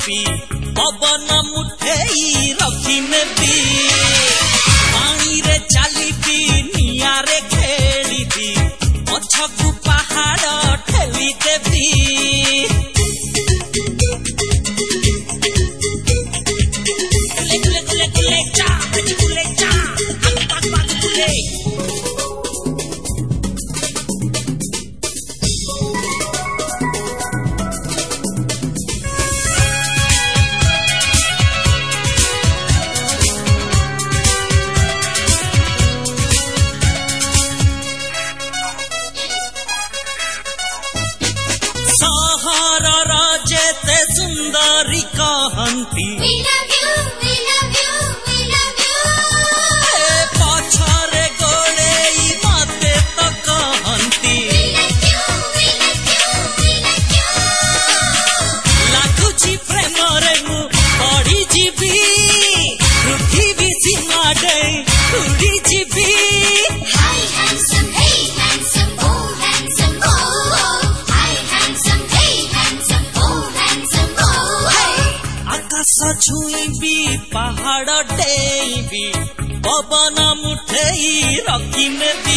चालिबी पवन मुठेई रखिनेबी पानी रे चालिबी निया रे खेलिबी पछकु पहाड़ ठेली देबी सुंदरी कहंती पछरे गोड़े मते तो कहंती लागुची प्रेम रे मु पड़ी जीवी पृथ्वी सीमा डे उड़ी जीवी छुईबी पहाड़ डेबी पवन मुठेई रखिनेबी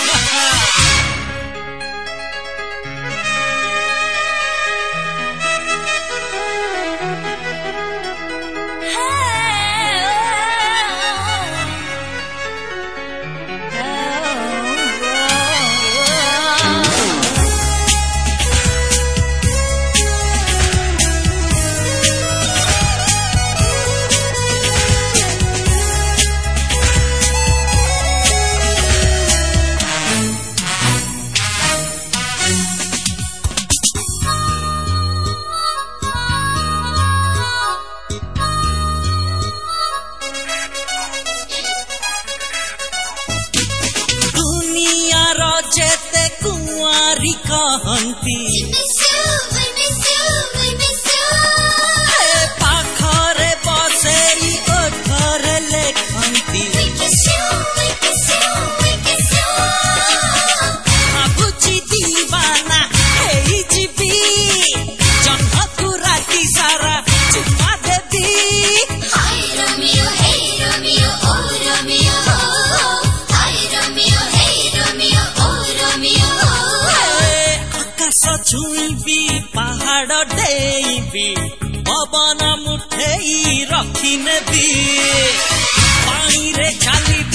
जेते कुंवारी कहंती पाखरे बसेई ओठरे लेखंती भाबुची दीवाना हेई जीवी जन्मकु राती सारा चुमा देबी छुईबी पहाड़ डेबी पवन मुठेई रखिनेबी पानी रे चालिबी